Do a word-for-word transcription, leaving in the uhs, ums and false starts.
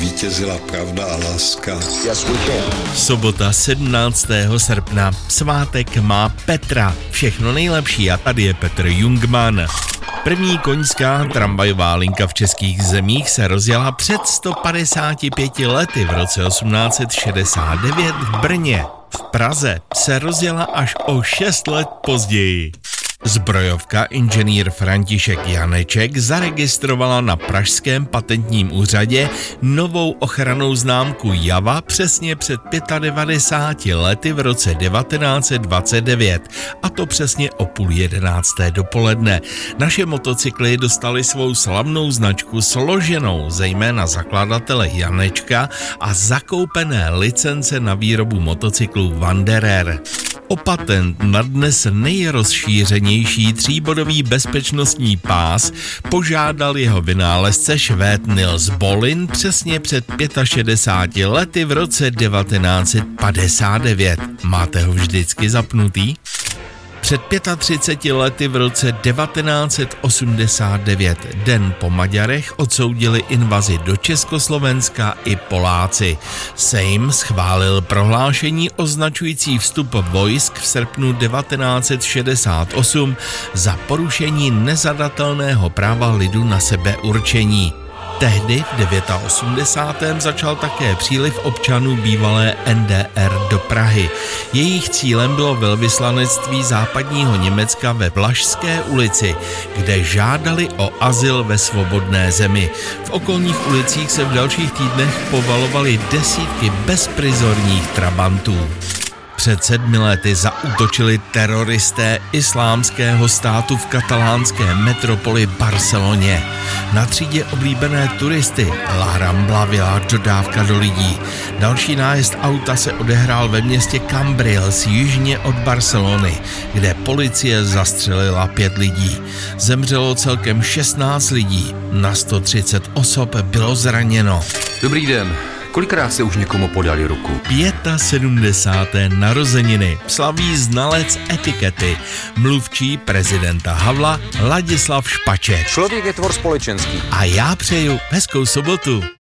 zvítězila pravda a láska. Sobota sedmnáctého srpna. Svátek má Petra. Všechno nejlepší a tady je Petr Jungmann. První koňská tramvajová linka v českých zemích se rozjela před sto padesáti pěti lety v roce osmnáct set šedesát devět v Brně. V Praze se rozjela až o šest let později. Zbrojovka inženýr František Janeček zaregistrovala na pražském patentním úřadě novou ochrannou známku Java přesně před devadesát pěti lety v roce devatenáct set dvacet devět, a to přesně o půl jedenácté dopoledne. Naše motocykly dostaly svou slavnou značku složenou zejména zakladatele Janečka a zakoupené licence na výrobu motocyklů Wanderer. O patent na dnes nejrozšířenější tříbodový bezpečnostní pás požádal jeho vynálezce Švéd Nils Bohlin přesně před šedesáti pěti lety v roce devatenáct set padesát devět. Máte ho vždycky zapnutý? Před třiceti pěti lety v roce devatenáct set osmdesát devět, den po Maďarech, odsoudili invazi do Československa i Poláci. Sejm schválil prohlášení označující vstup vojsk v srpnu devatenáct set šedesát osm za porušení nezadatelného práva lidu na sebeurčení. Tehdy v osmdesátém devátém začal také příliv občanů bývalé N D R do Prahy. Jejich cílem bylo velvyslanectví západního Německa ve Vlašské ulici, kde žádali o azyl ve svobodné zemi. V okolních ulicích se v dalších týdnech povalovaly desítky bezprizorních trabantů. Před sedmi lety zaútočili teroristé islámského státu v katalánské metropoli Barceloně. Na třídě oblíbené turisty La Rambla byla dodávka do lidí. Další nájezd auta se odehrál ve městě Cambrils jižně od Barcelony, kde policie zastřelila pět lidí. Zemřelo celkem šestnáct lidí, na sto třicet osob bylo zraněno. Dobrý den. Kolikrát jste už někomu podali ruku? sedmdesáté páté narozeniny slaví znalec etikety, mluvčí prezidenta Havla Ladislav Špaček. Člověk je tvor společenský. A já přeju hezkou sobotu.